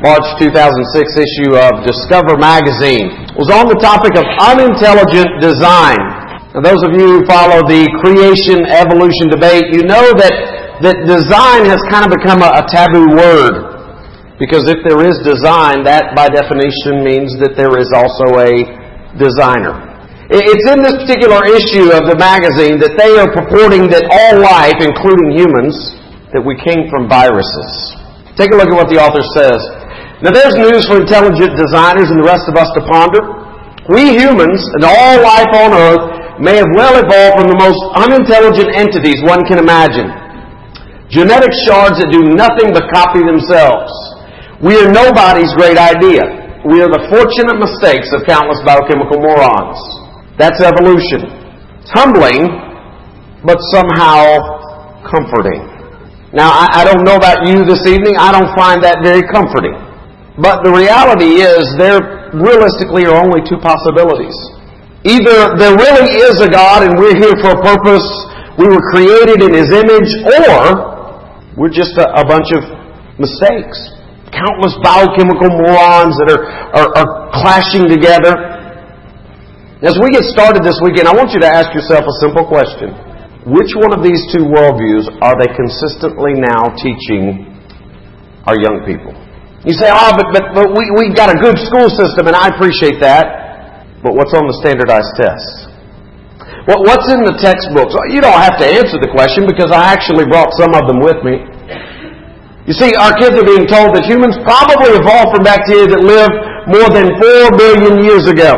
March 2006 issue of Discover magazine was on the topic of unintelligent design. Now, those of you who follow the creation-evolution debate, you know that design has kind of become a taboo word. Because if there is design, that by definition means that there is also a designer. It's in this particular issue of the magazine that they are purporting that all life, including humans, that we came from viruses. Take a look at what the author says. Now there's news for intelligent designers and the rest of us to ponder. We humans and all life on Earth may have well evolved from the most unintelligent entities one can imagine. Genetic shards that do nothing but copy themselves. We are nobody's great idea. We are the fortunate mistakes of countless biochemical morons. That's evolution. It's humbling, but somehow comforting. Now, I don't know about you this evening. I don't find that very comforting. But the reality is there realistically are only two possibilities. Either there really is a God and we're here for a purpose, we were created in His image, or we're just a bunch of mistakes. Countless biochemical morons that are clashing together. As we get started this weekend, I want you to ask yourself a simple question. Which one of these two worldviews are they consistently now teaching our young people? You say, but we got a good school system, and I appreciate that. But what's on the standardized tests? What's in the textbooks? You don't have to answer the question because I actually brought some of them with me. You see, our kids are being told that humans probably evolved from bacteria that lived more than 4 billion years ago.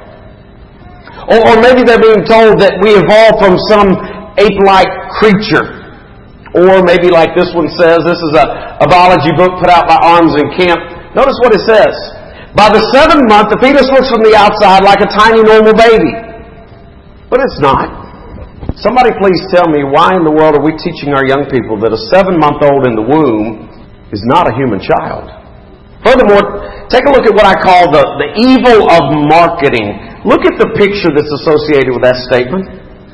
Or maybe they're being told that we evolved from some ape-like creature. Or maybe like this one says, this is a biology book put out by Arms and Camp. Notice what it says. By the 7th month, the fetus looks from the outside like a tiny normal baby. But it's not. Somebody please tell me why in the world are we teaching our young people that a 7-month-old in the womb is not a human child? Furthermore, take a look at what I call the evil of marketing. Look at the picture that's associated with that statement.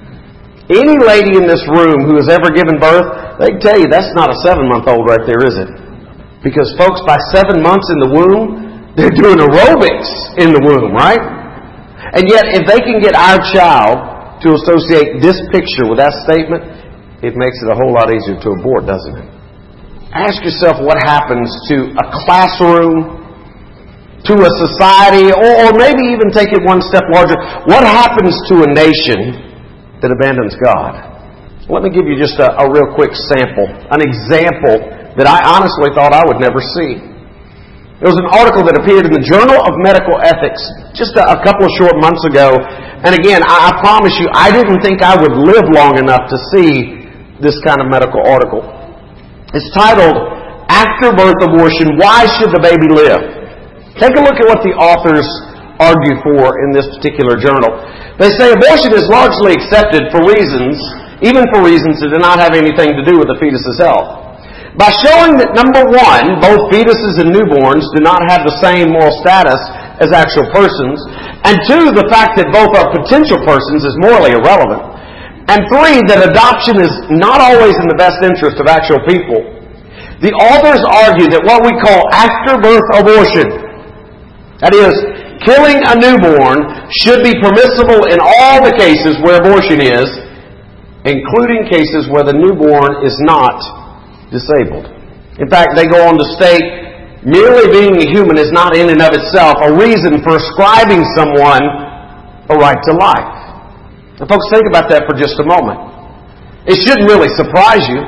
Any lady in this room who has ever given birth, they can tell you that's not a 7-month-old right there, is it? Because folks, by 7 months in the womb, they're doing aerobics in the womb, right? And yet, if they can get our child to associate this picture with that statement, it makes it a whole lot easier to abort, doesn't it? Ask yourself what happens to a classroom, to a society, or maybe even take it one step larger. What happens to a nation that abandons God? Let me give you just a real quick sample, an example that I honestly thought I would never see. There was an article that appeared in the Journal of Medical Ethics just a couple of short months ago. And again, I promise you, I didn't think I would live long enough to see this kind of medical article. It's titled, After Birth Abortion, Why Should the Baby Live? Take a look at what the authors argue for in this particular journal. They say abortion is largely accepted for reasons, even for reasons that do not have anything to do with the fetus's health. By showing that, number one, both fetuses and newborns do not have the same moral status as actual persons, and two, the fact that both are potential persons is morally irrelevant, and three, that adoption is not always in the best interest of actual people. The authors argue that what we call after-birth abortion, that is, killing a newborn, should be permissible in all the cases where abortion is, including cases where the newborn is not disabled. In fact, they go on to state, merely being a human is not in and of itself a reason for ascribing someone a right to life. Now, folks, think about that for just a moment. It shouldn't really surprise you,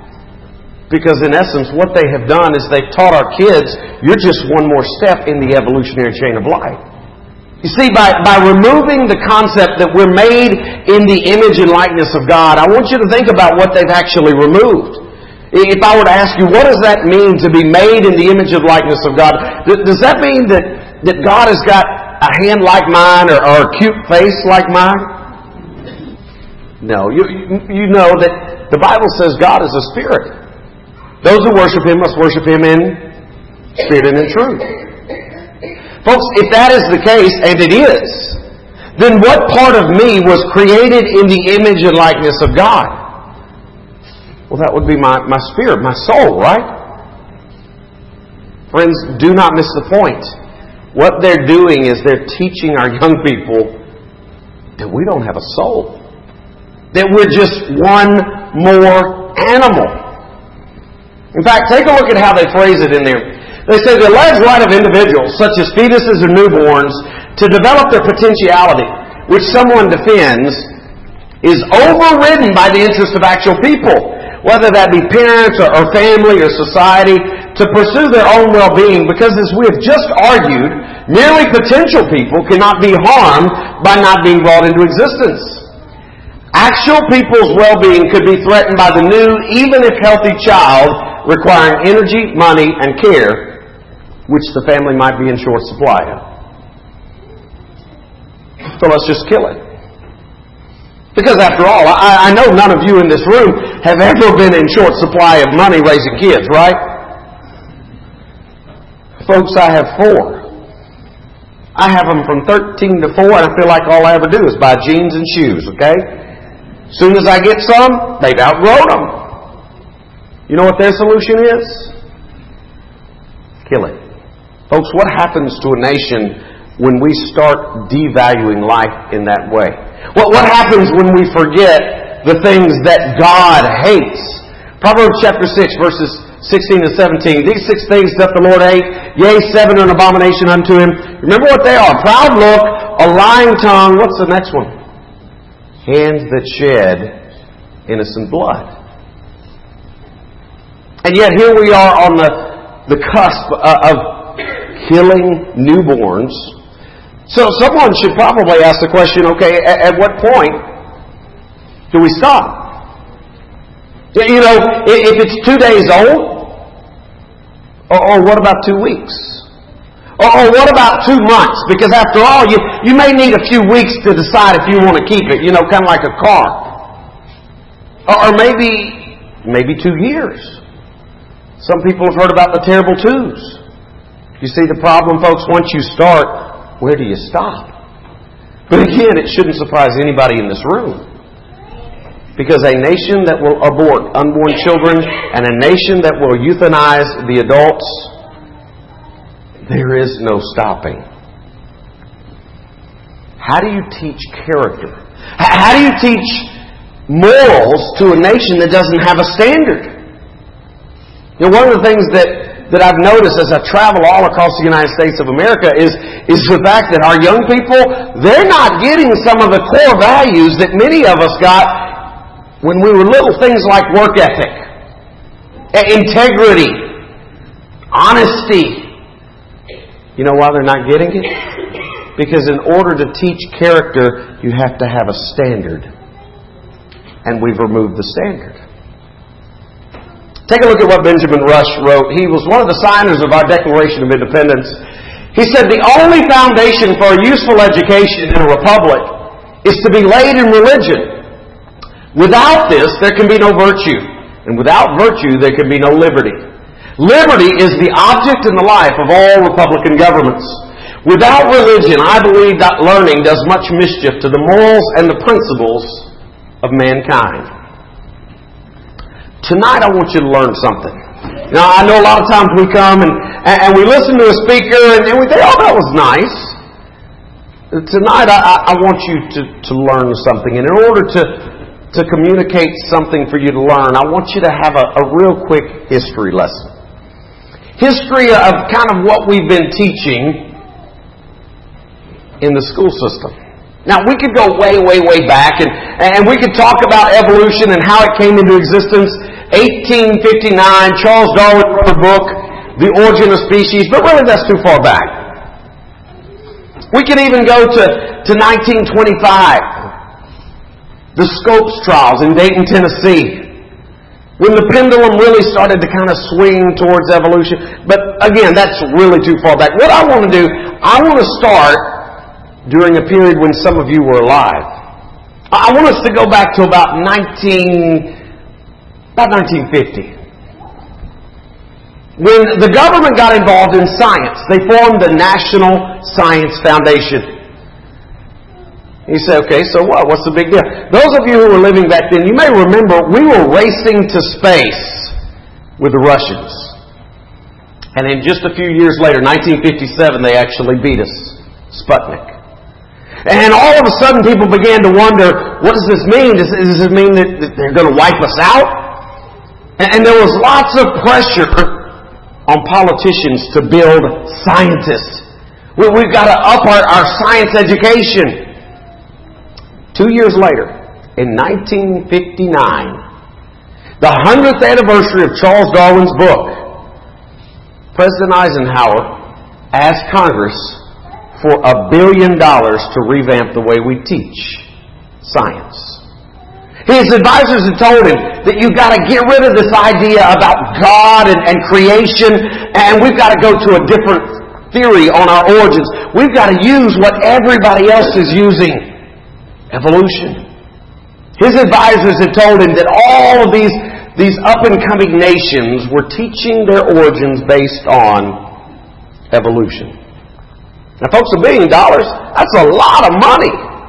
because in essence, what they have done is they've taught our kids, you're just one more step in the evolutionary chain of life. You see, by removing the concept that we're made in the image and likeness of God, I want you to think about what they've actually removed. If I were to ask you, what does that mean to be made in the image and likeness of God? Does that mean that God has got a hand like mine or a cute face like mine? No. You know that the Bible says God is a spirit. Those who worship Him must worship Him in spirit and in truth. Folks, if that is the case, and it is, then what part of me was created in the image and likeness of God? Well, that would be my spirit, my soul, right? Friends, do not miss the point. What they're doing is they're teaching our young people that we don't have a soul. That we're just one more animal. In fact, take a look at how they phrase it in there. They say the alleged right of individuals, such as fetuses or newborns, to develop their potentiality, which someone defends, is overridden by the interest of actual people, whether that be parents or family or society, to pursue their own well-being, because as we have just argued, merely potential people cannot be harmed by not being brought into existence. Actual people's well-being could be threatened by the new, even if healthy child, requiring energy, money, and care, which the family might be in short supply of. So let's just kill it. Because after all, I know none of you in this room have ever been in short supply of money raising kids, right? Folks, I have 4. I have them from 13 to 4, and I feel like all I ever do is buy jeans and shoes, okay? As soon as I get some, they've outgrown them. You know what their solution is? Kill it. Folks, what happens to a nation when we start devaluing life in that way? What happens when we forget the things that God hates? Proverbs chapter 6, verses 16 and 17. These 6 things doth the Lord hate, yea, 7 an abomination unto Him. Remember what they are. Proud look, a lying tongue. What's the next one? Hands that shed innocent blood. And yet here we are on the cusp of killing newborns. So someone should probably ask the question, okay, at what point do we stop? You know, if it's 2 days old, or what about 2 weeks? Or what about 2 months? Because after all, you may need a few weeks to decide if you want to keep it, you know, kind of like a car. Or maybe 2 years. Some people have heard about the terrible twos. You see the problem, folks? Once you start, where do you stop? But again, it shouldn't surprise anybody in this room. Because a nation that will abort unborn children and a nation that will euthanize the adults, there is no stopping. How do you teach character? How do you teach morals to a nation that doesn't have a standard? You know, one of the things that I've noticed as I travel all across the United States of America is the fact that our young people, they're not getting some of the core values that many of us got when we were little. Things like work ethic, integrity, honesty. You know why they're not getting it? Because in order to teach character, you have to have a standard. And we've removed the standard. Take a look at what Benjamin Rush wrote. He was one of the signers of our Declaration of Independence. He said, the only foundation for a useful education in a republic is to be laid in religion. Without this, there can be no virtue. And without virtue, there can be no liberty. Liberty is the object in the life of all republican governments. Without religion, I believe that learning does much mischief to the morals and the principles of mankind. Tonight I want you to learn something. Now, I know a lot of times we come and we listen to a speaker and we think, oh, that was nice. Tonight I want you to learn something. And in order to communicate something for you to learn, I want you to have a real quick history lesson. History of kind of what we've been teaching in the school system. Now, we could go way, way, way back and we could talk about evolution and how it came into existence. 1859, Charles Darwin wrote a book, The Origin of Species, but really that's too far back. We can even go to 1925, the Scopes trials in Dayton, Tennessee, when the pendulum really started to kind of swing towards evolution. But again, that's really too far back. What I want to do, I want to start during a period when some of you were alive. I want us to go back to about 1950. When the government got involved in science, they formed the National Science Foundation. You say, okay, so what? What's the big deal? Those of you who were living back then, you may remember we were racing to space with the Russians. And then just a few years later, 1957, they actually beat us. Sputnik. And all of a sudden people began to wonder, what does this mean? Does it mean that they're going to wipe us out? And there was lots of pressure on politicians to build scientists. We've got to up our science education. 2 years later, in 1959, the 100th anniversary of Charles Darwin's book, President Eisenhower asked Congress for $1 billion to revamp the way we teach science. His advisors had told him that you've got to get rid of this idea about God and creation, and we've got to go to a different theory on our origins. We've got to use what everybody else is using, evolution. His advisors had told him that all of these up-and-coming nations were teaching their origins based on evolution. Now, folks, $1 billion, that's a lot of money.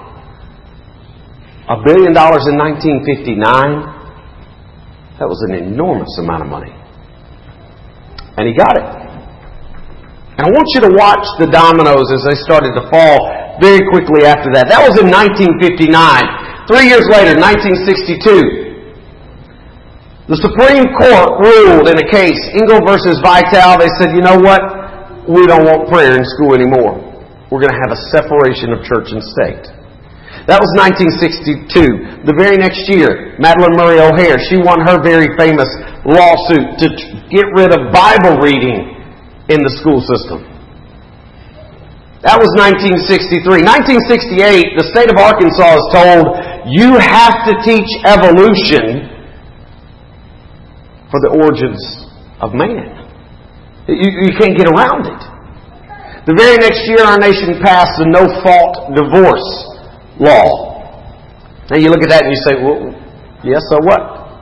$1 billion in 1959, that was an enormous amount of money. And he got it. And I want you to watch the dominoes as they started to fall very quickly after that. That was in 1959. 3 years later, 1962, the Supreme Court ruled in a case, Engel versus Vitale. They said, you know what? We don't want prayer in school anymore. We're going to have a separation of church and state. That was 1962. The very next year, Madalyn Murray O'Hair, she won her very famous lawsuit to get rid of Bible reading in the school system. That was 1963. 1968, the state of Arkansas is told, you have to teach evolution for the origins of man. You can't get around it. The very next year, our nation passed the no-fault divorce law. Now you look at that and you say, well, yes, so what?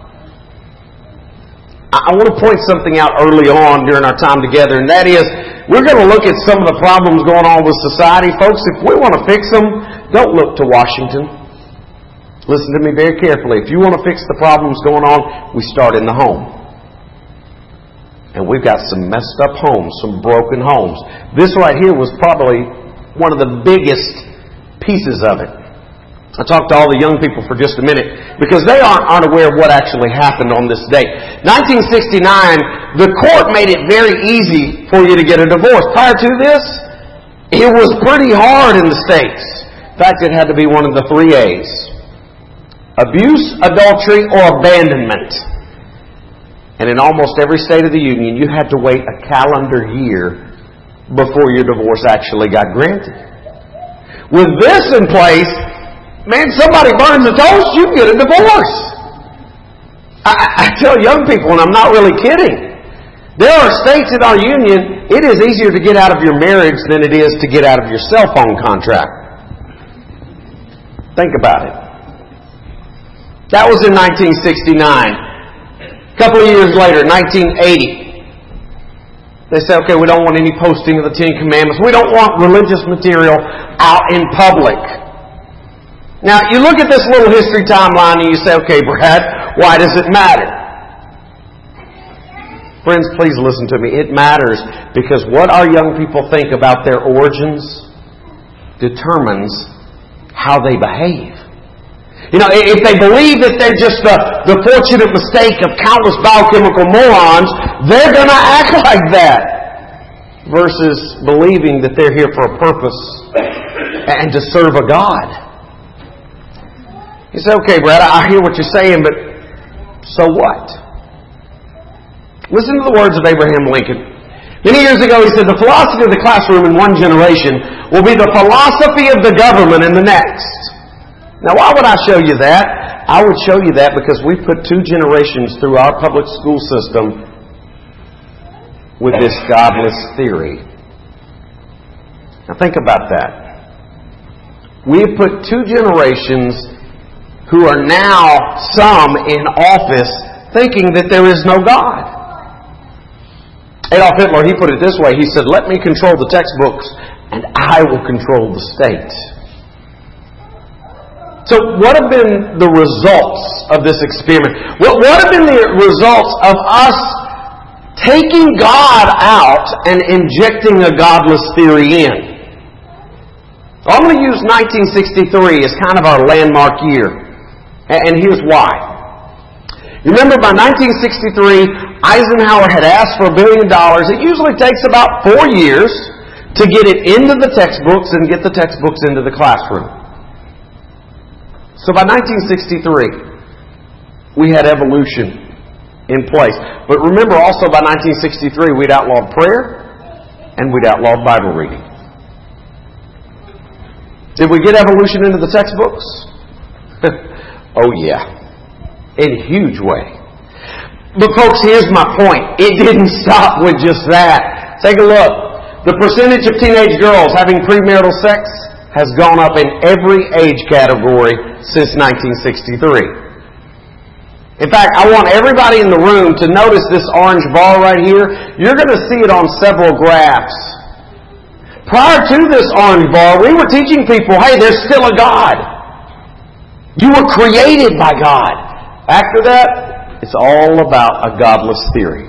I want to point something out early on during our time together, and that is, we're going to look at some of the problems going on with society. Folks, if we want to fix them, don't look to Washington. Listen to me very carefully. If you want to fix the problems going on, we start in the home. And we've got some messed up homes, some broken homes. This right here was probably one of the biggest pieces of it. I talked to all the young people for just a minute because they aren't aware of what actually happened on this date. 1969, the court made it very easy for you to get a divorce. Prior to this, it was pretty hard in the States. In fact, it had to be one of the 3 A's. Abuse, adultery, or abandonment. And in almost every state of the Union, you had to wait a calendar year before your divorce actually got granted. With this in place, man, somebody burns a toast, you get a divorce. I tell young people, and I'm not really kidding, there are states in our union, it is easier to get out of your marriage than it is to get out of your cell phone contract. Think about it. That was in 1969. A couple of years later, 1980, they say, okay, we don't want any posting of the Ten Commandments. We don't want religious material out in public. Now, you look at this little history timeline and you say, okay, Brad, why does it matter? Friends, please listen to me. It matters because what our young people think about their origins determines how they behave. You know, if they believe that they're just the fortunate mistake of countless biochemical morons, they're going to act like that. Versus believing that they're here for a purpose and to serve a God. You say, okay, Brad, I hear what you're saying, but so what? Listen to the words of Abraham Lincoln. Many years ago, he said, the philosophy of the classroom in one generation will be the philosophy of the government in the next. Now, why would I show you that? I would show you that because we put 2 generations through our public school system with this godless theory. Now, think about that. We have put 2 generations who are now some in office thinking that there is no God. Adolf Hitler, he put it this way. He said, let me control the textbooks and I will control the state. So what have been the results of this experiment? What have been the results of us taking God out and injecting a godless theory in. I'm going to use 1963 as kind of our landmark year. And here's why. Remember, by 1963, Eisenhower had asked for $1 billion. It usually takes about 4 years to get it into the textbooks and get the textbooks into the classroom. So by 1963, we had evolution in place. But remember also by 1963, we'd outlawed prayer and we'd outlawed Bible reading. Did we get evolution into the textbooks? Oh yeah. In a huge way. But folks, here's my point. It didn't stop with just that. Take a look. The percentage of teenage girls having premarital sex has gone up in every age category since 1963. In fact, I want everybody in the room to notice this orange bar right here. You're going to see it on several graphs. Prior to this orange bar, we were teaching people, hey, there's still a God. You were created by God. After that, it's all about a godless theory.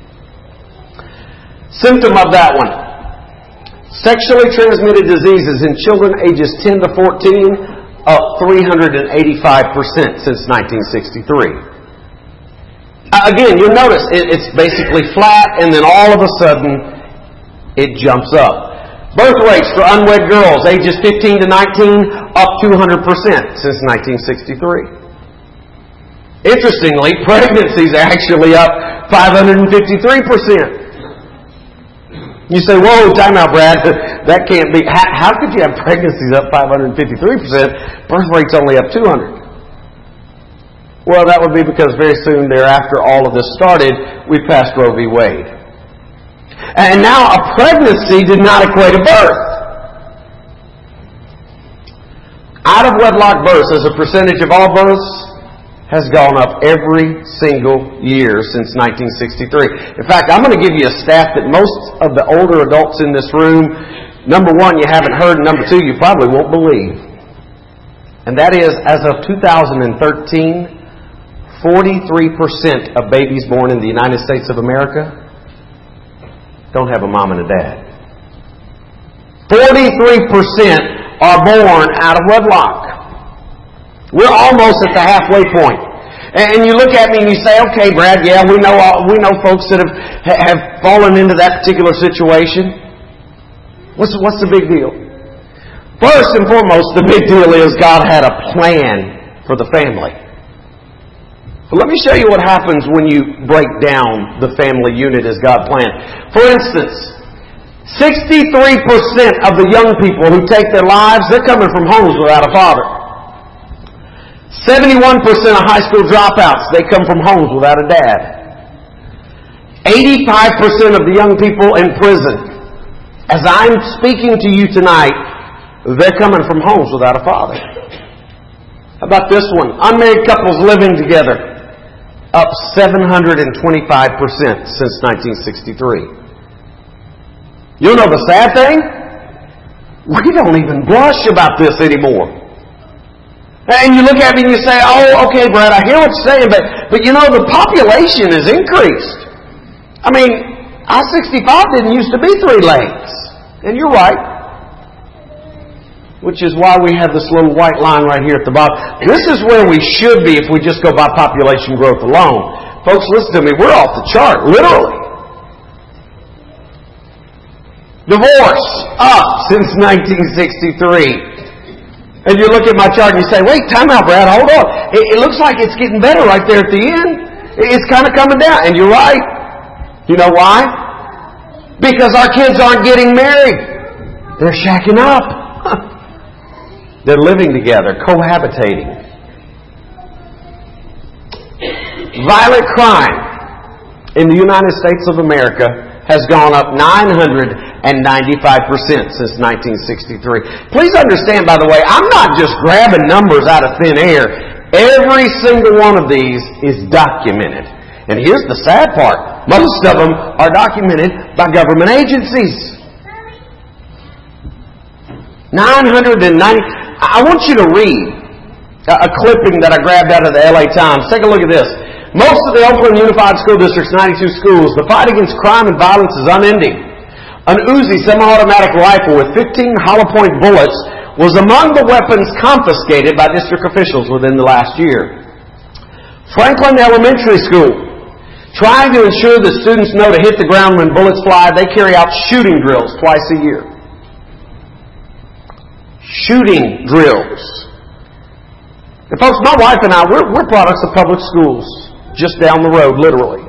Symptom of that one. Sexually transmitted diseases in children ages 10 to 14 up 385% since 1963. Again, you'll notice it's basically flat and then all of a sudden it jumps up. Birth rates for unwed girls ages 15 to 19 up 200% since 1963. Interestingly, pregnancies are actually up 553%. You say, whoa, time out, Brad. That can't be. How could you have pregnancies up 553%? Birth rate's only up 200. Well, that would be because very soon thereafter all of this started, we passed Roe v. Wade. And now a pregnancy did not equate to birth. Out-of-wedlock births as a percentage of all births has gone up every single year since 1963. In fact, I'm going to give you a stat that most of the older adults in this room, number one, you haven't heard, and number two, you probably won't believe. And that is, as of 2013, 43% of babies born in the United States of America don't have a mom and a dad. 43% are born out of wedlock. We're almost at the halfway point. And you look at me and you say, okay, Brad, yeah, we know folks that have fallen into that particular situation. What's the big deal? First and foremost, the big deal is God had a plan for the family. But let me show you what happens when you break down the family unit as God planned. For instance, 63% of the young people who take their lives, they're coming from homes without a father. 71% of high school dropouts, they come from homes without a dad. 85% of the young people in prison, as I'm speaking to you tonight, they're coming from homes without a father. How about this one? Unmarried couples living together, up 725% since 1963. You know the sad thing? We don't even blush about this anymore. And you look at me and you say, oh, okay, Brad, I hear what you're saying, but you know, the population has increased. I mean, I-65 didn't used to be 3 lanes. And you're right. Which is why we have this little white line right here at the bottom. This is where we should be if we just go by population growth alone. Folks, listen to me. We're off the chart, literally. Divorce, up since 1963. And you look at my chart and you say, wait, time out, Brad, hold on. It looks like it's getting better right there at the end. It's kind of coming down. And you're right. You know why? Because our kids aren't getting married. They're shacking up. They're living together, cohabitating. Violent crime in the United States of America has gone up 995% since 1963. Please understand, by the way, I'm not just grabbing numbers out of thin air. Every single one of these is documented. And here's the sad part. Most of them are documented by government agencies. 990. I want you to read a clipping that I grabbed out of the LA Times. Take a look at this. Most of the Oakland Unified School District's 92 schools, the fight against crime and violence is unending. An Uzi semi-automatic rifle with 15 hollow-point bullets was among the weapons confiscated by district officials within the last year. Franklin Elementary School, trying to ensure that students know to hit the ground when bullets fly, they carry out shooting drills twice a year. Shooting drills. And folks, my wife and I, we're products of public schools, just down the road, literally.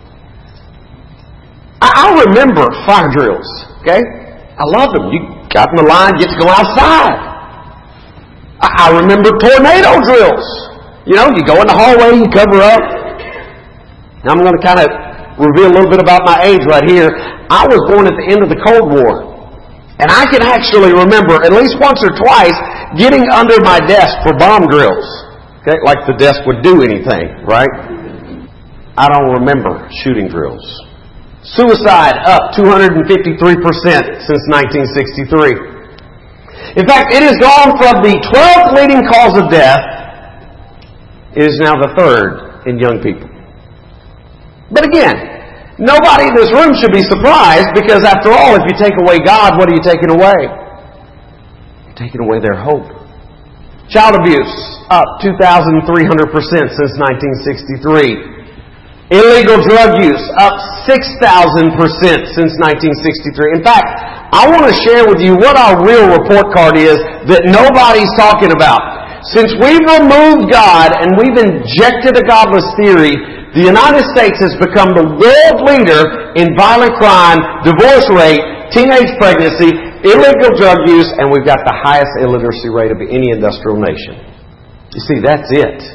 I remember fire drills, okay? I love them. You got in the line, get to go outside. I remember tornado drills. You know, you go in the hallway, you cover up. Now I'm going to kind of reveal a little bit about my age right here. I was born at the end of the Cold War. And I can actually remember at least once or twice getting under my desk for bomb drills. Okay, like the desk would do anything, right? I don't remember shooting drills. Suicide up 253% since 1963. In fact, it has gone from the 12th leading cause of death, it is now the 3rd in young people. But again, nobody in this room should be surprised because after all, if you take away God, what are you taking away? You're taking away their hope. Child abuse up 2,300% since 1963. Illegal drug use up 6,000% since 1963. In fact, I want to share with you what our real report card is that nobody's talking about. Since we've removed God and we've injected a godless theory, the United States has become the world leader in violent crime, divorce rate, teenage pregnancy, illegal drug use, and we've got the highest illiteracy rate of any industrial nation. You see, that's it.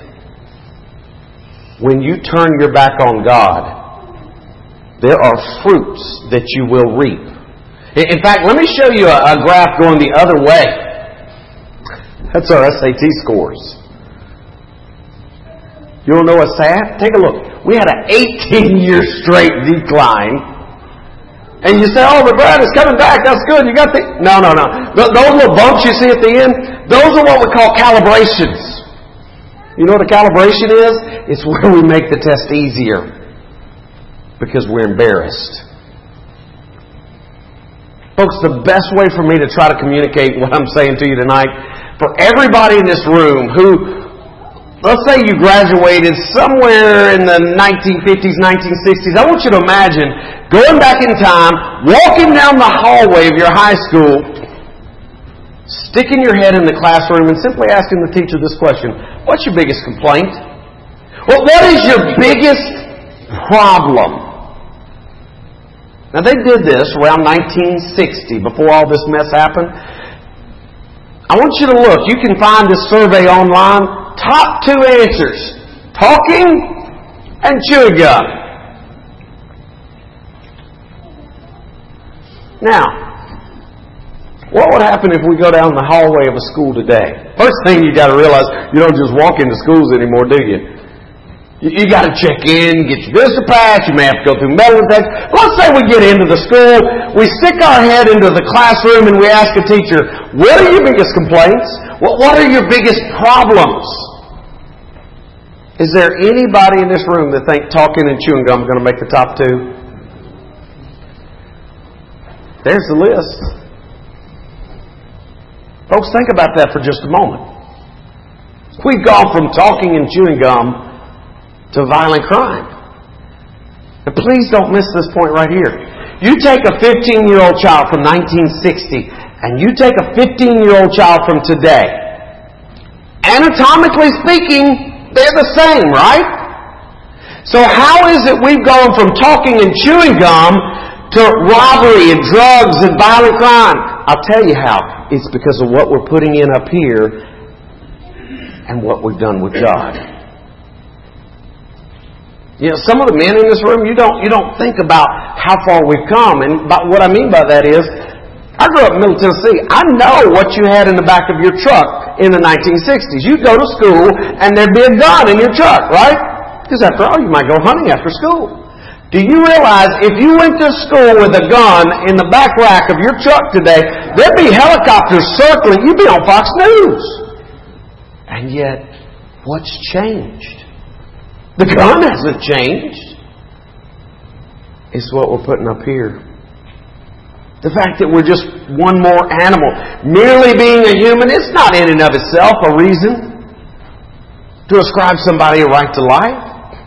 When you turn your back on God, there are fruits that you will reap. In fact, let me show you a graph going the other way. That's our SAT scores. You don't know what's sad? Take a look. We had an 18-year straight decline. And you say, oh, but Brad, it's coming back. That's good. You got the... No. Those little bumps you see at the end, those are what we call calibrations. You know what a calibration is? It's where we make the test easier because we're embarrassed. Folks, the best way for me to try to communicate what I'm saying to you tonight, for everybody in this room who, let's say you graduated somewhere in the 1950s, 1960s, I want you to imagine going back in time, walking down the hallway of your high school, sticking your head in the classroom and simply asking the teacher this question: what's your biggest complaint? Well, what is your biggest problem? Now, they did this around 1960, before all this mess happened. I want you to look. You can find this survey online. Top 2 answers: talking and chewing gum. Now, what would happen if we go down the hallway of a school today? First thing you got to realize, you don't just walk into schools anymore, do you? You got to check in, get your visitor pass, you may have to go through metal detectors. Let's say we get into the school, we stick our head into the classroom and we ask a teacher, what are your biggest complaints? What are your biggest problems? Is there anybody in this room that think talking and chewing gum are going to make the top 2? There's the list. Folks, think about that for just a moment. We've gone from talking and chewing gum to violent crime. But please don't miss this point right here. You take a 15-year-old child from 1960 and you take a 15-year-old child from today. Anatomically speaking, they're the same, right? So how is it we've gone from talking and chewing gum to robbery and drugs and violent crime? I'll tell you how. It's because of what we're putting in up here and what we've done with God. You know, some of the men in this room, you don't think about how far we've come. And what I mean by that is, I grew up in Middle Tennessee. I know what you had in the back of your truck in the 1960s. You'd go to school and there'd be a gun in your truck, right? Because after all, you might go hunting after school. Do you realize if you went to school with a gun in the back rack of your truck today, there'd be helicopters circling. You'd be on Fox News. And yet, what's changed? The gun hasn't changed. It's what we're putting up here. The fact that we're just one more animal. Merely being a human is not in and of itself a reason to ascribe somebody a right to life.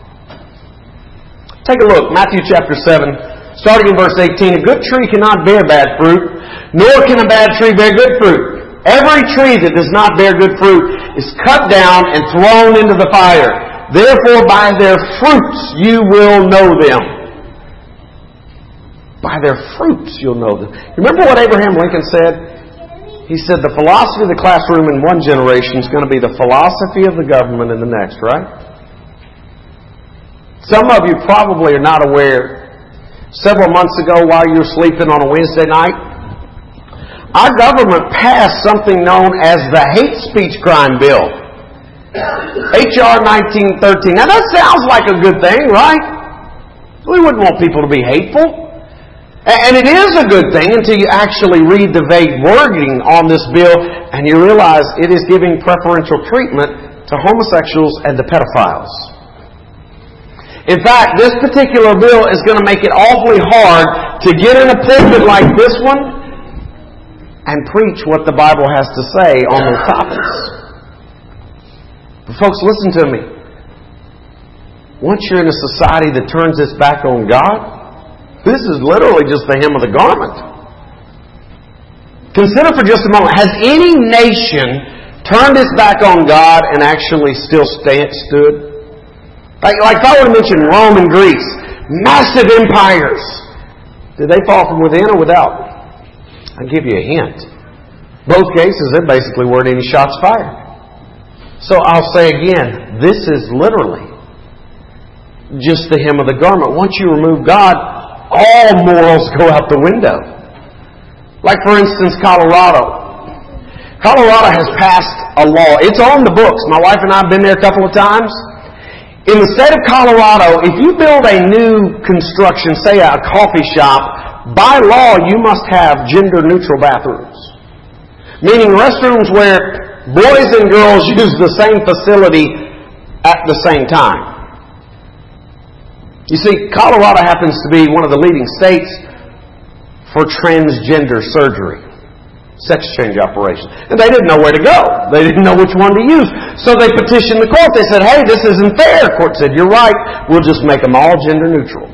Take a look, Matthew chapter 7, starting in verse 18. A good tree cannot bear bad fruit, nor can a bad tree bear good fruit. Every tree that does not bear good fruit is cut down and thrown into the fire. Therefore, by their fruits you will know them. By their fruits you'll know them. Remember what Abraham Lincoln said? He said the philosophy of the classroom in one generation is going to be the philosophy of the government in the next, right? Some of you probably are not aware. Several months ago while you were sleeping on a Wednesday night, our government passed something known as the Hate Speech Crime Bill. H.R. 1913. Now that sounds like a good thing, right? We wouldn't want people to be hateful. And it is a good thing until you actually read the vague wording on this bill and you realize it is giving preferential treatment to homosexuals and to pedophiles. In fact, this particular bill is going to make it awfully hard to get in a pulpit like this one and preach what the Bible has to say on those topics. But folks, listen to me. Once you're in a society that turns its back on God, this is literally just the hem of the garment. Consider for just a moment, has any nation turned its back on God and actually still stood? Like if I were to mention Rome and Greece, massive empires. Did they fall from within or without? I'll give you a hint. Both cases, there basically weren't any shots fired. So I'll say again, this is literally just the hem of the garment. Once you remove God, all morals go out the window. Like, for instance, Colorado. Colorado has passed a law. It's on the books. My wife and I have been there a couple of times. In the state of Colorado, if you build a new construction, say a coffee shop, by law you must have gender-neutral bathrooms. Meaning restrooms where boys and girls use the same facility at the same time. You see, Colorado happens to be one of the leading states for transgender surgery, sex change operations. And they didn't know where to go. They didn't know which one to use. So they petitioned the court. They said, hey, this isn't fair. The court said, you're right. We'll just make them all gender neutral.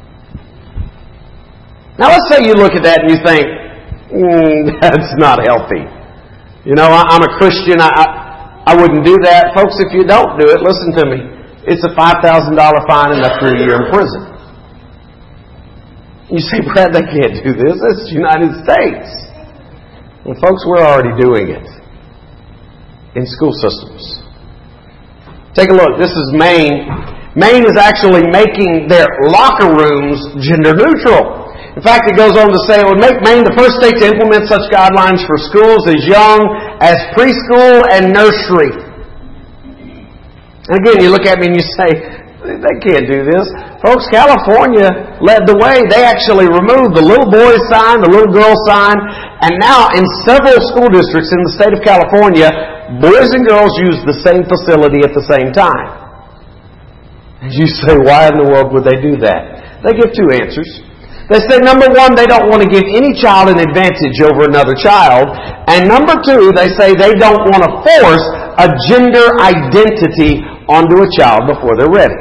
Now let's say you look at that and you think, that's not healthy. You know, I'm a Christian. I wouldn't do that. Folks, if you don't do it, listen to me. It's a $5,000 fine and up to a year in prison. You say, Brad, they can't do this. It's the United States. Well, folks, we're already doing it in school systems. Take a look. This is Maine. Maine is actually making their locker rooms gender neutral. In fact, it goes on to say it would make Maine the first state to implement such guidelines for schools as young as preschool and nursery. And again, you look at me and you say, they can't do this. Folks, California led the way. They actually removed the little boy sign, the little girl sign, and now in several school districts in the state of California, boys and girls use the same facility at the same time. And you say, why in the world would they do that? They give two answers. They say, number one, they don't want to give any child an advantage over another child. And number two, they say they don't want to force a gender identity onto a child before they're ready.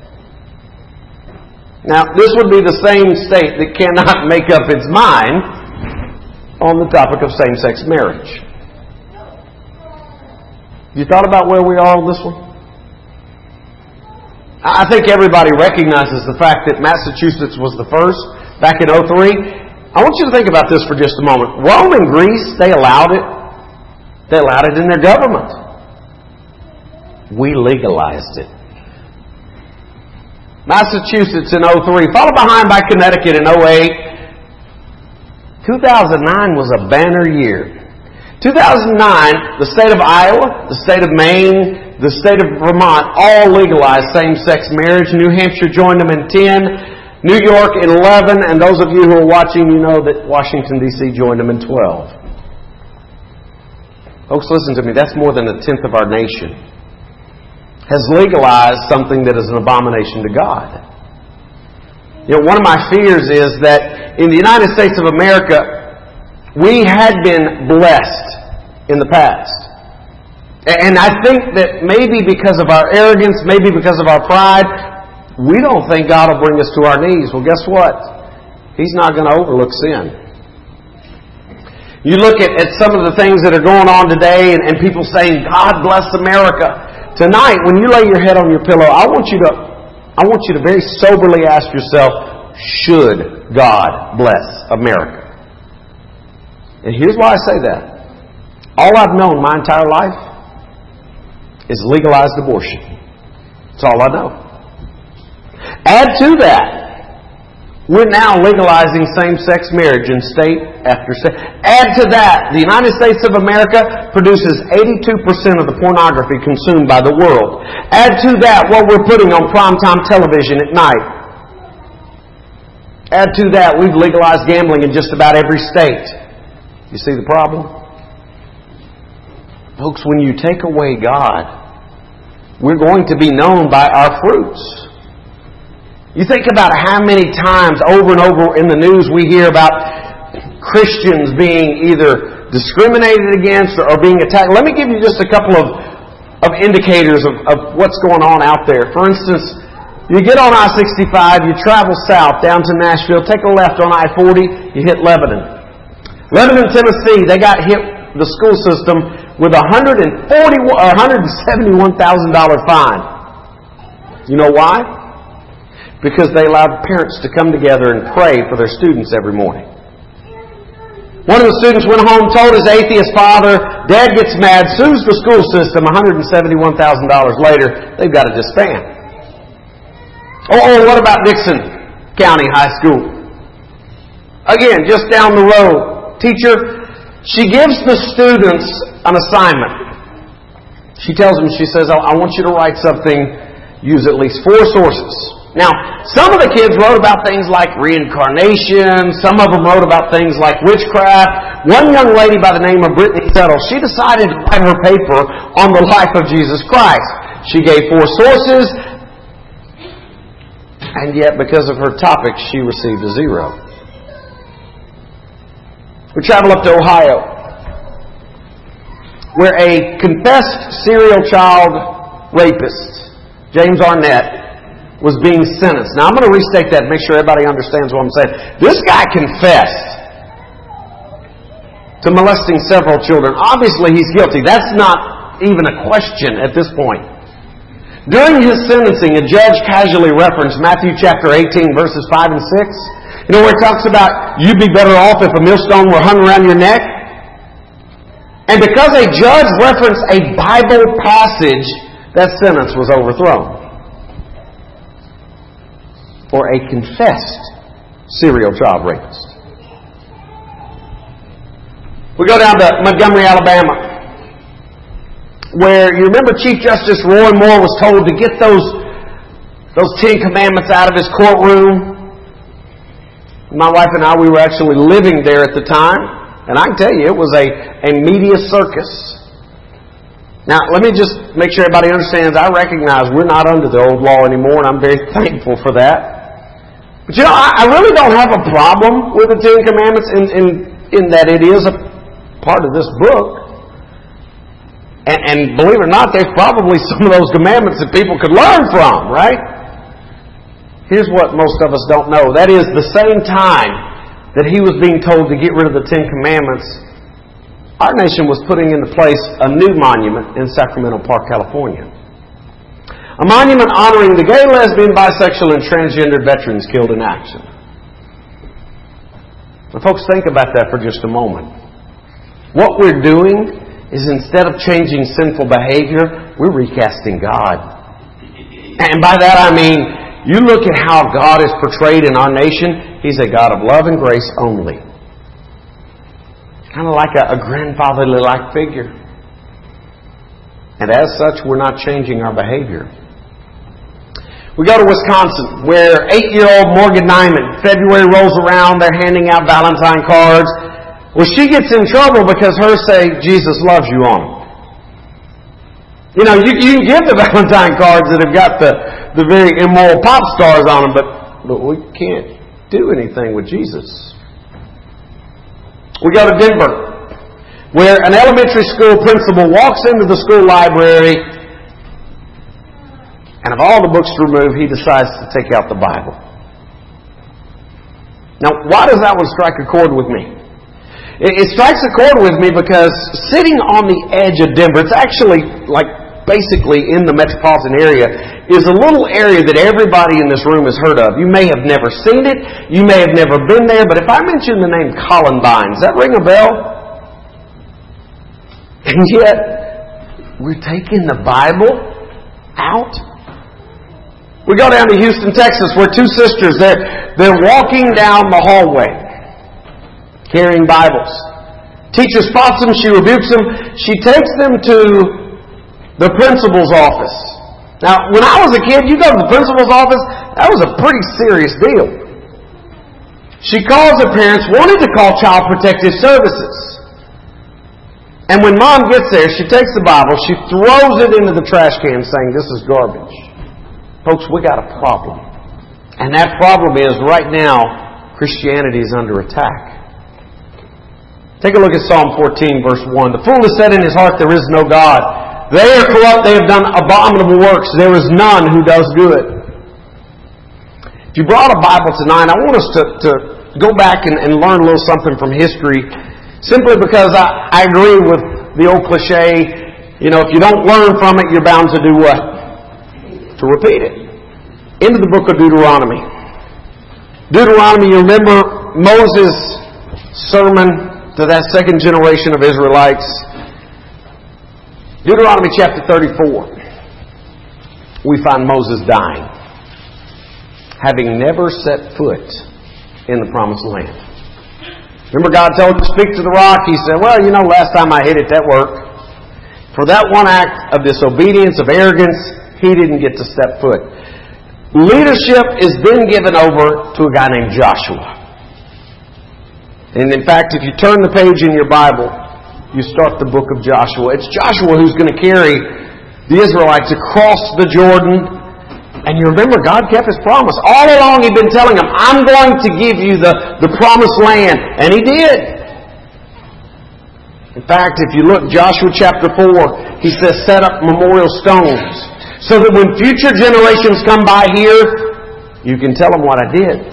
Now, this would be the same state that cannot make up its mind on the topic of same-sex marriage. You thought about where we are on this one? I think everybody recognizes the fact that Massachusetts was the first back in 2003. I want you to think about this for just a moment. Rome and Greece, they allowed it. They allowed it in their government. We legalized it. Massachusetts in 2003, followed behind by Connecticut in 2008. 2009 was a banner year. 2009, the state of Iowa, the state of Maine, the state of Vermont all legalized same-sex marriage. New Hampshire joined them in 10. New York in 11. And those of you who are watching, you know that Washington, D.C. joined them in 12. Folks, listen to me. That's more than a tenth of our nation. has legalized something that is an abomination to God. You know, one of my fears is that in the United States of America, we had been blessed in the past. And I think that maybe because of our arrogance, maybe because of our pride, we don't think God will bring us to our knees. Well, guess what? He's not going to overlook sin. You look at some of the things that are going on today and people saying, God bless America. Tonight, when you lay your head on your pillow, I want you to very soberly ask yourself, should God bless America? And here's why I say that. All I've known my entire life is legalized abortion. That's all I know. Add to that, we're now legalizing same-sex marriage in state after state. Add to that, the United States of America produces 82% of the pornography consumed by the world. Add to that what we're putting on primetime television at night. Add to that, we've legalized gambling in just about every state. You see the problem? Folks, when you take away God, we're going to be known by our fruits. You think about how many times over and over in the news we hear about Christians being either discriminated against or being attacked. Let me give you just a couple of indicators of what's going on out there. For instance, you get on I-65, you travel south down to Nashville, take a left on I-40, you hit Lebanon. Lebanon, Tennessee, they got hit, the school system, with a $171,000 fine. You know why? Because they allowed parents to come together and pray for their students every morning. One of the students went home, told his atheist father, Dad gets mad, sues the school system, $171,000 later, they've got to disband. Oh, what about Dixon County High School? Again, just down the road. Teacher, she gives the students an assignment. She tells them, she says, I want you to write something, use at least 4 sources. Now, some of the kids wrote about things like reincarnation. Some of them wrote about things like witchcraft. One young lady by the name of Brittany Settle, she decided to write her paper on the life of Jesus Christ. She gave 4 sources, and yet because of her topic, she received a 0. We travel up to Ohio, where a confessed serial child rapist, James Arnett, was being sentenced. Now, I'm going to restate that and make sure everybody understands what I'm saying. This guy confessed to molesting several children. Obviously, he's guilty. That's not even a question at this point. During his sentencing, a judge casually referenced Matthew chapter 18, verses 5 and 6. You know where it talks about, you'd be better off if a millstone were hung around your neck? And because a judge referenced a Bible passage, that sentence was overthrown. For a confessed serial child rapist. We go down to Montgomery, Alabama, where you remember Chief Justice Roy Moore was told to get those 10 commandments out of his courtroom. My wife and I, we were actually living there at the time, and I can tell you, it was a media circus. Now, let me just make sure everybody understands, I recognize we're not under the old law anymore, and I'm very thankful for that. But you know, I really don't have a problem with the 10 Commandments in that it is a part of this book. And believe it or not, there's probably some of those commandments that people could learn from, right? Here's what most of us don't know. That is, the same time that he was being told to get rid of the 10 Commandments, our nation was putting into place a new monument in Sacramento Park, California. A monument honoring the gay, lesbian, bisexual, and transgender veterans killed in action. Now, folks, think about that for just a moment. What we're doing is instead of changing sinful behavior, we're recasting God. And by that I mean, you look at how God is portrayed in our nation, He's a God of love and grace only. Kind of like a grandfatherly-like figure. And as such, we're not changing our behavior. We go to Wisconsin, where 8-year-old Morgan Nyman, February rolls around, they're handing out Valentine cards. Well, she gets in trouble because hers say, Jesus loves you on them. You know, you can give the Valentine cards that have got the very immoral pop stars on them, but we can't do anything with Jesus. We go to Denver, where an elementary school principal walks into the school library, and of all the books to remove, he decides to take out the Bible. Now, why does that one strike a chord with me? It strikes a chord with me because sitting on the edge of Denver, it's actually like basically in the metropolitan area, is a little area that everybody in this room has heard of. You may have never seen it, you may have never been there, but if I mention the name Columbine, does that ring a bell? And yet, we're taking the Bible out. We go down to Houston, Texas, where two sisters, they're walking down the hallway, carrying Bibles. Teacher spots them, she rebukes them, she takes them to the principal's office. Now, when I was a kid, you go to the principal's office, that was a pretty serious deal. She calls her parents, wanted to call Child Protective Services. And when Mom gets there, she takes the Bible, she throws it into the trash can saying, "This is garbage." Folks, we got a problem. And that problem is, right now, Christianity is under attack. Take a look at Psalm 14, verse 1. "The fool has said in his heart, there is no God. They are corrupt, they have done abominable works. There is none who does good." If you brought a Bible tonight, I want us to go back and learn a little something from history, simply because I agree with the old cliche, you know, if you don't learn from it, you're bound to do what? To repeat it. Into the book of Deuteronomy. Deuteronomy, you remember Moses' sermon to that second generation of Israelites. Deuteronomy chapter 34. We find Moses dying, having never set foot in the promised land. Remember God told him to speak to the rock? He said, "Well, you know, last time I hit it, that worked." For that one act of disobedience, of arrogance, he didn't get to step foot. Leadership is then given over to a guy named Joshua. And in fact, if you turn the page in your Bible, you start the book of Joshua. It's Joshua who's going to carry the Israelites across the Jordan. And you remember, God kept His promise. All along He'd been telling them, "I'm going to give you the promised land." And He did. In fact, if you look, Joshua chapter 4, He says, "Set up memorial stones, so that when future generations come by here, you can tell them what I did."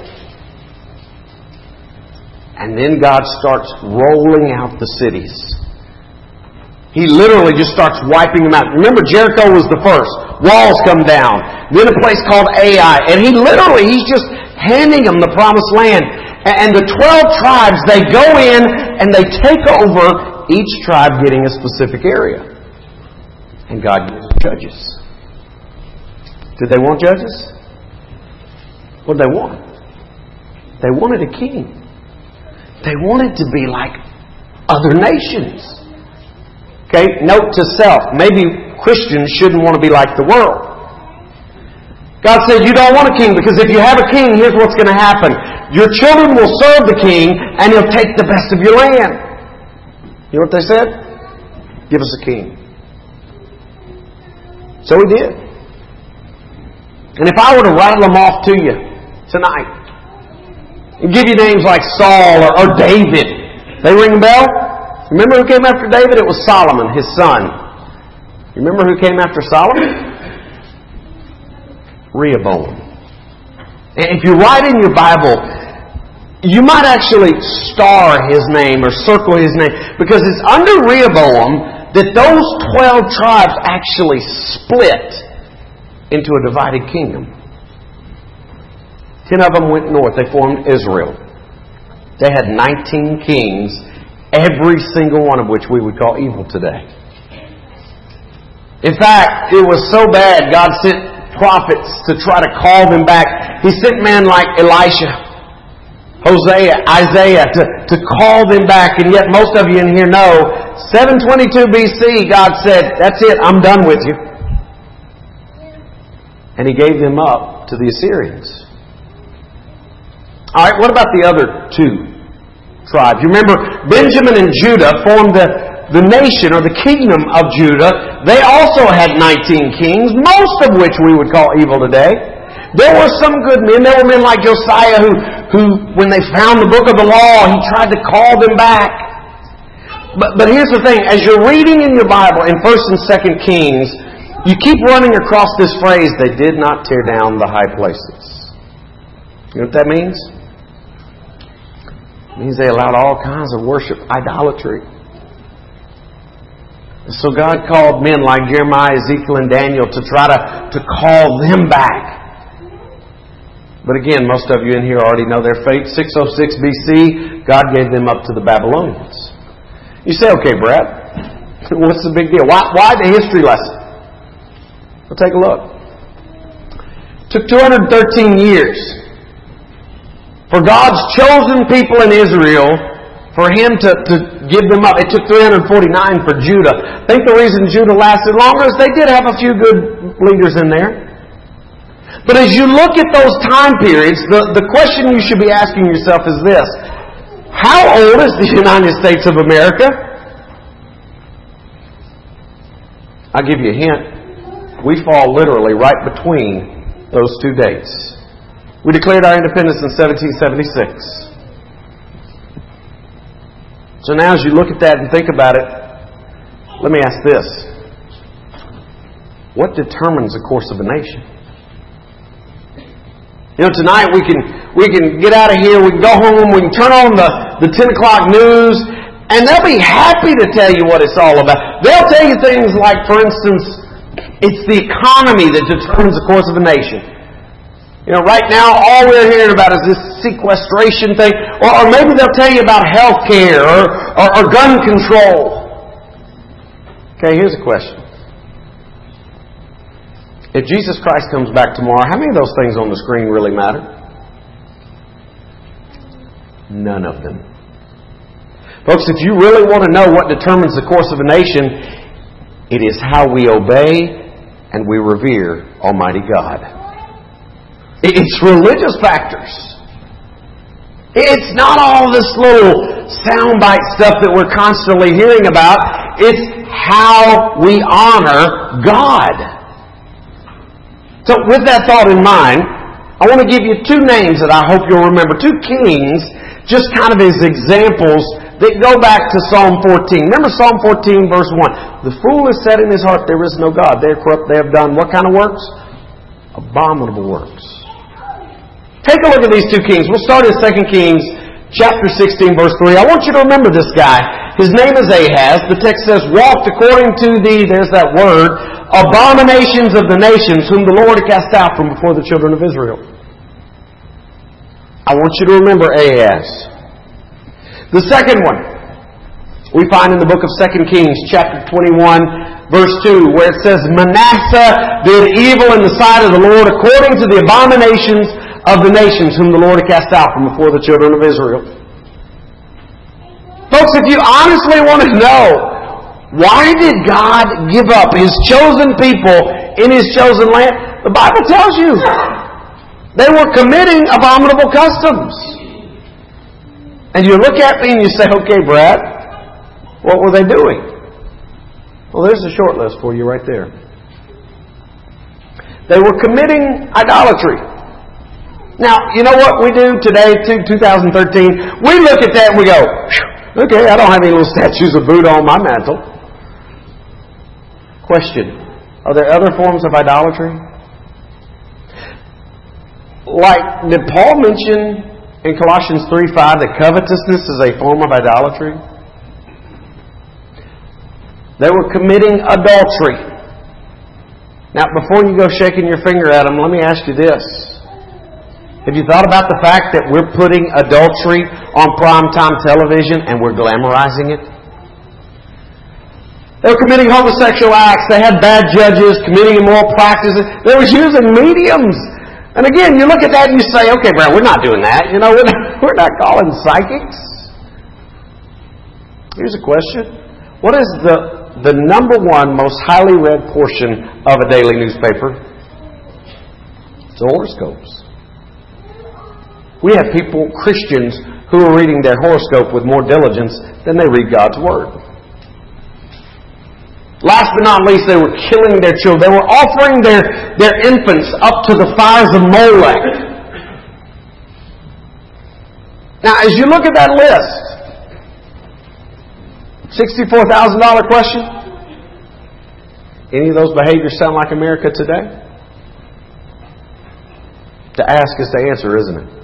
And then God starts rolling out the cities. He literally just starts wiping them out. Remember, Jericho was the first. Walls come down. Then a place called Ai. And He's just handing them the promised land. And the 12 tribes, they go in and they take over, each tribe getting a specific area. And God gives them judges. Did they want judges? What did they want? They wanted a king. They wanted to be like other nations. Okay, note to self. Maybe Christians shouldn't want to be like the world. God said, "You don't want a king, because if you have a king, here's what's going to happen. Your children will serve the king, and he'll take the best of your land." You know what they said? "Give us a king." So He did. And if I were to rattle them off to you tonight, and give you names like Saul or David, they ring a bell? Remember who came after David? It was Solomon, his son. You remember who came after Solomon? Rehoboam. And if you write in your Bible, you might actually star his name or circle his name, because it's under Rehoboam that those 12 tribes actually split into a divided kingdom. 10 of them went north. They formed Israel. They had 19 kings, every single one of which we would call evil today. In fact, it was so bad, God sent prophets to try to call them back. He sent men like Elisha, Hosea, Isaiah to call them back. And yet most of you in here know, 722 BC, God said, "That's it, I'm done with you." And He gave them up to the Assyrians. All right, what about the other two tribes? You remember, Benjamin and Judah formed the nation or the kingdom of Judah, they also had 19 kings, most of which we would call evil today. There were some good men. There were men like Josiah who when they found the book of the law, he tried to call them back. But here's the thing. As you're reading in your Bible in 1st and 2nd Kings, you keep running across this phrase, they did not tear down the high places. You know what that means? It means they allowed all kinds of worship, idolatry. So God called men like Jeremiah, Ezekiel, and Daniel to try to call them back. But again, most of you in here already know their fate. 606 BC, God gave them up to the Babylonians. You say, okay, Brad, what's the big deal? Why the history lesson? Well, take a look. It took 213 years for God's chosen people in Israel, for Him to give them up. It took 349 for Judah. I think the reason Judah lasted longer is they did have a few good leaders in there. But as you look at those time periods, the question you should be asking yourself is this. How old is the United States of America? I'll give you a hint. We fall literally right between those two dates. We declared our independence in 1776. So now as you look at that and think about it, let me ask this. What determines the course of a nation? You know, tonight we can get out of here, we can go home, we can turn on the 10 o'clock news, and they'll be happy to tell you what it's all about. They'll tell you things like, for instance, it's the economy that determines the course of a nation. You know, right now, all we're hearing about is this sequestration thing. Or maybe they'll tell you about health care or gun control. Okay, here's a question. If Jesus Christ comes back tomorrow, how many of those things on the screen really matter? None of them. Folks, if you really want to know what determines the course of a nation, it is how we obey and we revere Almighty God. It's religious factors. It's not all this little soundbite stuff that we're constantly hearing about. It's how we honor God. So with that thought in mind, I want to give you two names that I hope you'll remember. Two kings, just kind of as examples that go back to Psalm 14. Remember Psalm 14 verse 1. The fool has said in his heart, there is no God. They are corrupt. They have done what kind of works? Abominable works. Take a look at these two kings. We'll start in 2 Kings chapter 16 verse 3. I want you to remember this guy. His name is Ahaz. The text says, walked according to the, there's that word, abominations of the nations whom the Lord had cast out from before the children of Israel. I want you to remember Ahaz. The second one we find in the book of 2 Kings chapter 21 verse 2 where it says, Manasseh did evil in the sight of the Lord according to the abominations of the nations whom the Lord had cast out from before the children of Israel. Folks, if you honestly want to know, why did God give up His chosen people in His chosen land? The Bible tells you. They were committing abominable customs. And you look at me and you say, okay, Brad, what were they doing? Well, there's a short list for you right there. They were committing idolatry. Now, you know what we do today, 2013? We look at that and we go, okay, I don't have any little statues of Buddha on my mantle. Question, are there other forms of idolatry? Like, did Paul mention in Colossians 3:5 that covetousness is a form of idolatry? They were committing adultery. Now, before you go shaking your finger at them, let me ask you this. Have you thought about the fact that we're putting adultery on primetime television and we're glamorizing it? They were committing homosexual acts. They had bad judges committing immoral practices. They were using mediums. And again, you look at that and you say, okay, Brad, we're not doing that. You know, we're not calling psychics. Here's a question. What is the number one most highly read portion of a daily newspaper? It's horoscopes. We have people, Christians, who are reading their horoscope with more diligence than they read God's Word. Last but not least, they were killing their children. They were offering their infants up to the fires of Molech. Now, as you look at that list, $64,000 question, any of those behaviors sound like America today? To ask is to answer, isn't it?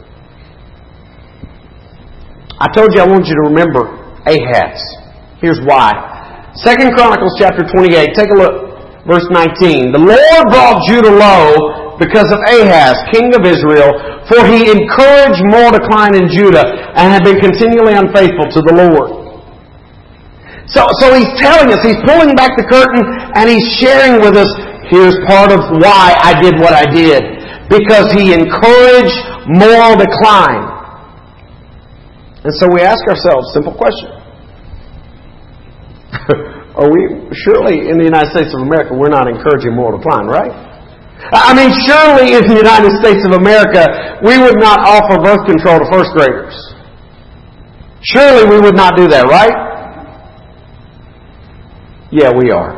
I told you I want you to remember Ahaz. Here's why. 2 Chronicles chapter 28. Take a look. Verse 19. The Lord brought Judah low because of Ahaz, king of Israel, for he encouraged Mordecai in Judah and had been continually unfaithful to the Lord. So he's telling us, he's pulling back the curtain and he's sharing with us, here's part of why I did what I did. Because he encouraged moral decline. And so we ask ourselves, simple question. Are we, surely in the United States of America, we're not encouraging moral decline, right? I mean, surely in the United States of America, we would not offer birth control to first graders. Surely we would not do that, right? Yeah, we are.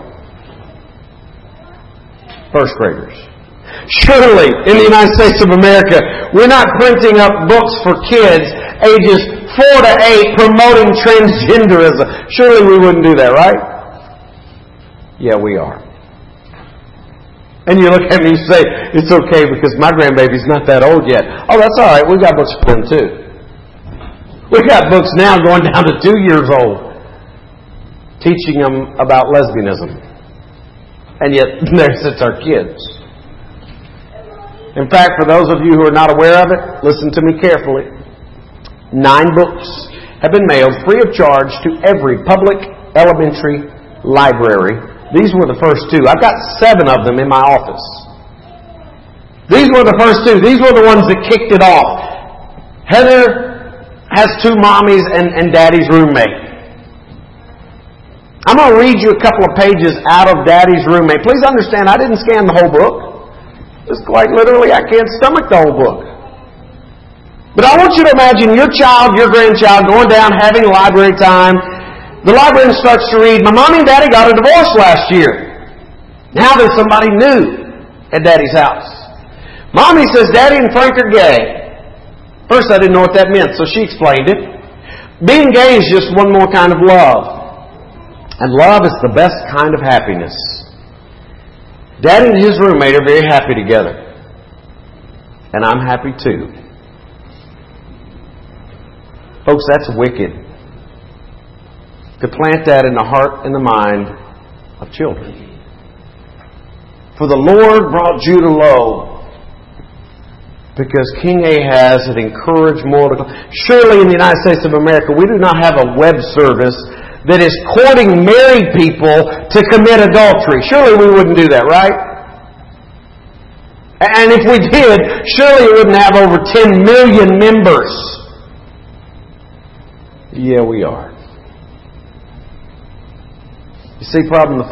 First graders. Surely in the United States of America, we're not printing up books for kids ages 4 to 8 promoting transgenderism. Surely we wouldn't do that, right? Yeah, we are. And you look at me and you say, it's okay because my grandbaby's not that old yet. Oh, that's all right. We've got books for them too. We've got books now going down to 2 years old teaching them about lesbianism. And yet, there sits our kids. In fact, for those of you who are not aware of it, listen to me carefully. 9 books have been mailed free of charge to every public elementary library. These were the first 2. I've got 7 of them in my office. These were the first 2. These were the ones that kicked it off. Heather has 2 mommies and Daddy's roommate. I'm going to read you a couple of pages out of Daddy's roommate. Please understand, I didn't scan the whole book. Just quite literally, I can't stomach the whole book. But I want you to imagine your child, your grandchild, going down, having library time. The librarian starts to read, my mommy and daddy got a divorce last year. Now there's somebody new at Daddy's house. Mommy says Daddy and Frank are gay. First I didn't know what that meant, so she explained it. Being gay is just one more kind of love. And love is the best kind of happiness. Daddy and his roommate are very happy together. And I'm happy too. Folks, that's wicked. To plant that in the heart and the mind of children. For the Lord brought Judah low because King Ahaz had encouraged Mordecai. Surely in the United States of America, we do not have a web service that is courting married people to commit adultery. Surely we wouldn't do that, right? And if we did, surely it wouldn't have over 10 million members. Yeah, we are. You see, the problem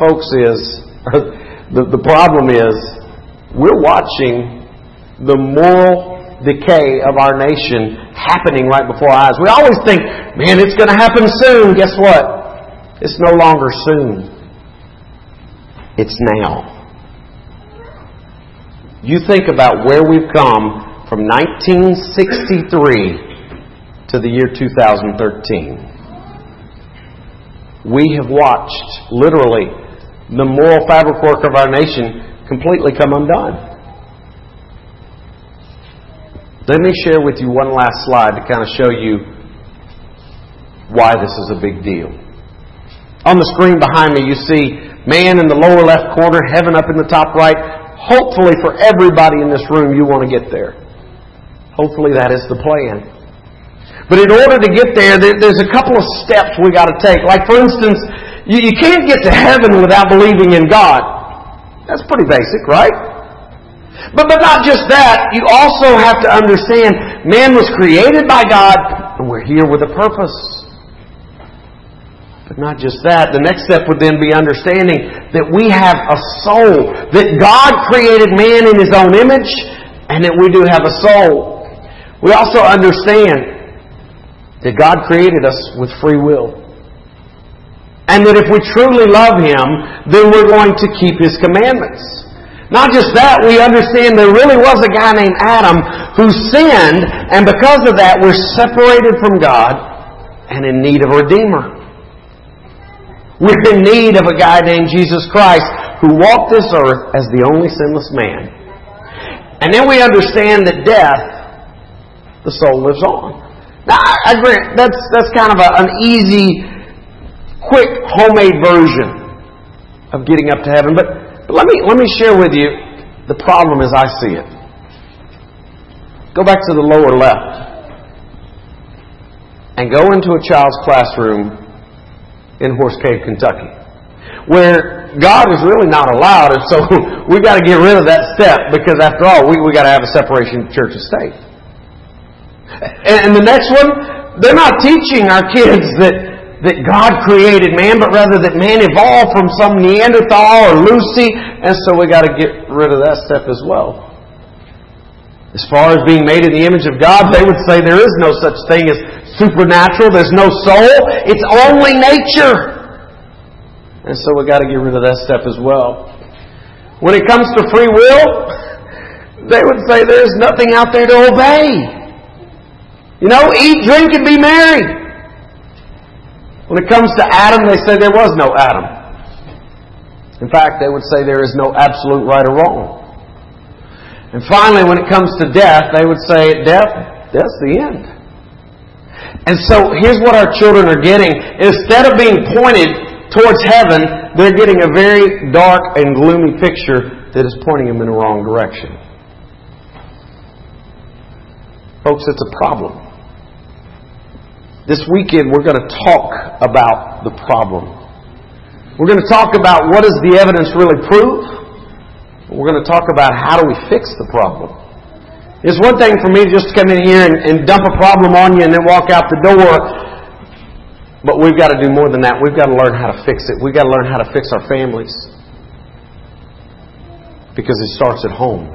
is, we're watching the moral decay of our nation happening right before our eyes. We always think, man, it's going to happen soon. Guess what? It's no longer soon. It's now. You think about where we've come from 1963 to the year 2013. We have watched, literally, the moral fabric work of our nation completely come undone. Let me share with you one last slide to kind of show you why this is a big deal. On the screen behind me, you see man in the lower left corner, heaven up in the top right. Hopefully for everybody in this room, you want to get there. Hopefully that is the plan. But in order to get there, there's a couple of steps we got to take. Like, for instance, you can't get to heaven without believing in God. That's pretty basic, right? But not just that. You also have to understand man was created by God, and we're here with a purpose. But not just that. The next step would then be understanding that we have a soul. That God created man in His own image, and that we do have a soul. We also understand that God created us with free will. And that if we truly love Him, then we're going to keep His commandments. Not just that, we understand there really was a guy named Adam who sinned, and because of that, we're separated from God and in need of a Redeemer. We're in need of a guy named Jesus Christ who walked this earth as the only sinless man. And then we understand that death, the soul lives on. Now, I grant that's kind of an easy, quick, homemade version of getting up to heaven. But let me share with you the problem as I see it. Go back to the lower left and go into a child's classroom in Horse Cave, Kentucky, where God is really not allowed, and so we got to get rid of that step because, after all, we got to have a separation of church and state. And the next one, they're not teaching our kids that God created man, but rather that man evolved from some Neanderthal or Lucy, and so we got to get rid of that step as well. As far as being made in the image of God, they would say there is no such thing as supernatural. There's no soul. It's only nature. And so we got to get rid of that step as well. When it comes to free will, they would say there's nothing out there to obey. You know, eat, drink, and be merry. When it comes to Adam, they say there was no Adam. In fact, they would say there is no absolute right or wrong. And finally, when it comes to death, they would say death's the end. And so here's what our children are getting. Instead of being pointed towards heaven, they're getting a very dark and gloomy picture that is pointing them in the wrong direction. Folks, it's a problem. This weekend we're going to talk about the problem. We're going to talk about what does the evidence really prove. We're going to talk about how do we fix the problem. It's one thing for me just to come in here and dump a problem on you and then walk out the door. But we've got to do more than that. We've got to learn how to fix it. We've got to learn how to fix our families. Because it starts at home.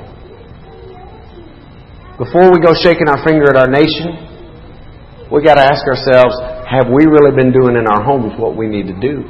Before we go shaking our finger at our nation, we've got to ask ourselves, have we really been doing in our homes what we need to do?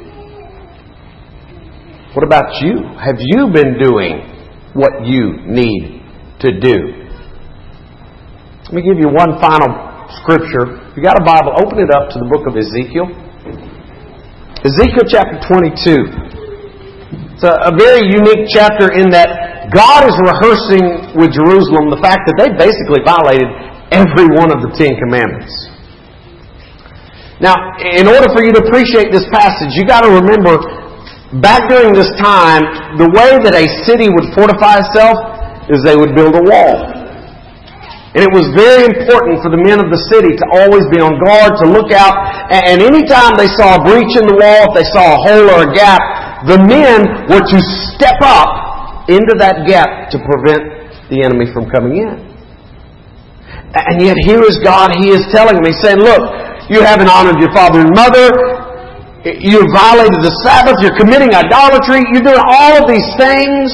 What about you? Have you been doing what you need to do? Let me give you one final scripture. If you got a Bible, open it up to the book of Ezekiel. Ezekiel chapter 22. It's a very unique chapter in that God is rehearsing with Jerusalem the fact that they basically violated every one of the 10 Commandments. Now, in order for you to appreciate this passage, you got to remember, back during this time, the way that a city would fortify itself is they would build a wall. And it was very important for the men of the city to always be on guard, to look out. And anytime they saw a breach in the wall, if they saw a hole or a gap, the men were to step up into that gap to prevent the enemy from coming in. And yet here is God. He is telling them, He's saying, look, you haven't honored your father and mother. You've violated the Sabbath. You're committing idolatry. You're doing all of these things.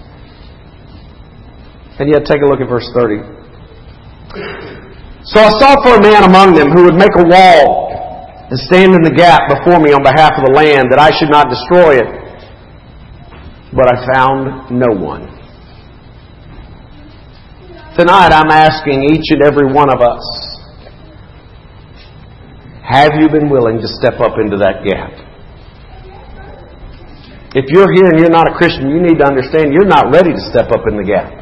And yet take a look at verse 30. So I sought for a man among them who would make a wall and stand in the gap before me on behalf of the land, that I should not destroy it. But I found no one. Tonight I'm asking each and every one of us, have you been willing to step up into that gap? If you're here and you're not a Christian, you need to understand you're not ready to step up in the gap.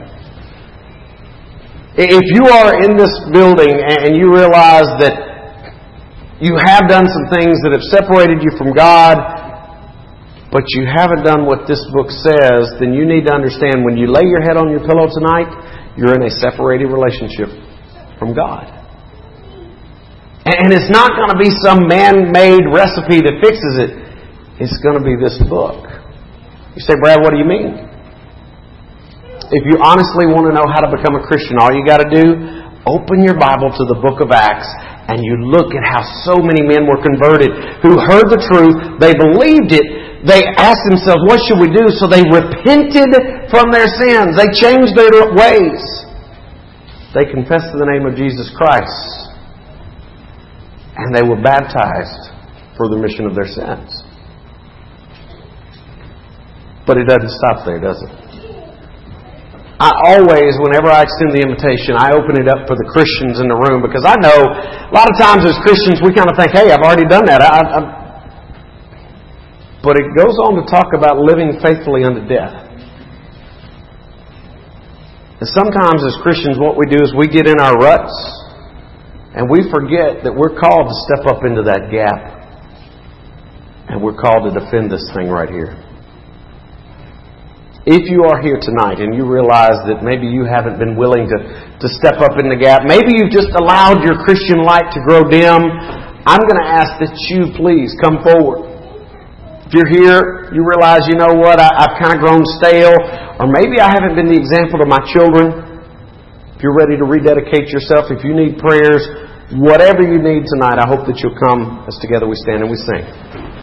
If you are in this building and you realize that you have done some things that have separated you from God, but you haven't done what this book says, then you need to understand when you lay your head on your pillow tonight, you're in a separated relationship from God. And it's not going to be some man-made recipe that fixes it. It's going to be this book. You say, Brad, what do you mean? If you honestly want to know how to become a Christian, all you got to do, open your Bible to the book of Acts and you look at how so many men were converted who heard the truth, they believed it, they asked themselves, what should we do? So they repented from their sins. They changed their ways. They confessed the name of Jesus Christ. And they were baptized for the remission of their sins. But it doesn't stop there, does it? I always, whenever I extend the invitation, I open it up for the Christians in the room, because I know a lot of times as Christians we kind of think, hey, I've already done that. But it goes on to talk about living faithfully unto death. And sometimes as Christians what we do is we get in our ruts and we forget that we're called to step up into that gap. And we're called to defend this thing right here. If you are here tonight and you realize that maybe you haven't been willing to step up in the gap, maybe you've just allowed your Christian light to grow dim, I'm going to ask that you please come forward. If you're here, you realize, you know what, I've kind of grown stale, or maybe I haven't been the example to my children. If you're ready to rededicate yourself, if you need prayers, whatever you need tonight, I hope that you'll come as together we stand and we sing.